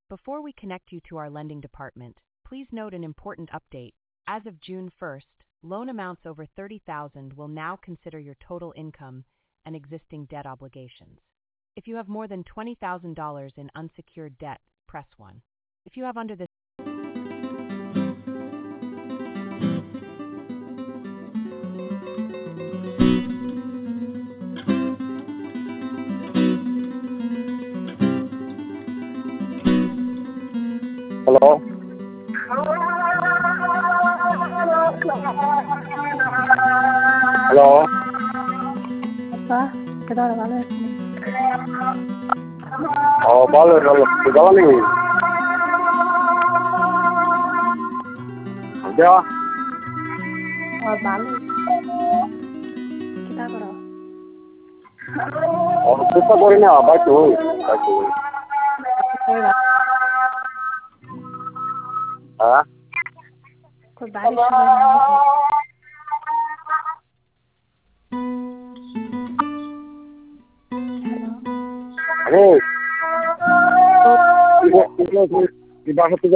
Before we connect you to our lending department, please note an important update. As of June 1st, loan amounts over $30,000 will now consider your total income and existing debt obligations. If you have more than $20,000 in unsecured debt, press 1. If you have under this Hello? Hello? Apa? Kita udah balik nih. Oh, balik di jalan nih. Ada? Oh, balik. Kita kalau Oh, kita bolehnya baca. Hah? kok balik sebenarnya. Halo. Ini dibahas